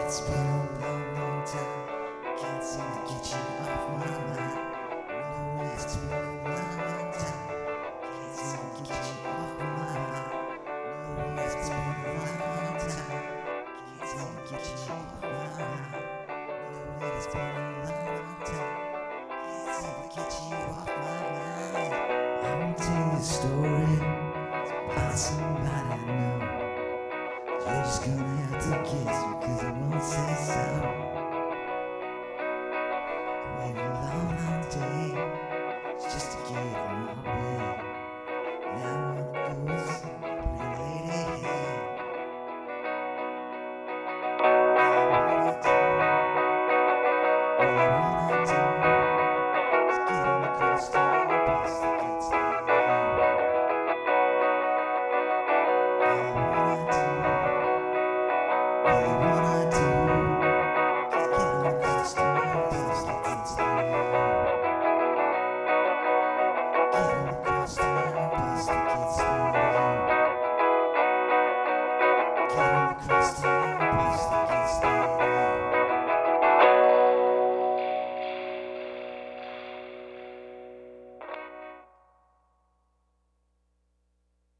It's been a long, long time. Can't seem to get you off my mind. No, it's been a long, long time. Can't seem to get you off my mind. No, it's been a long, long time. Can't seem to get you off my mind. No, it's been a long, long time. Can't seem to get you off my mind. I won't tell you a story about somebody I know. You're just gonna have to kiss me, 'cause I won't say so. I waited a long, long day just to get on my way.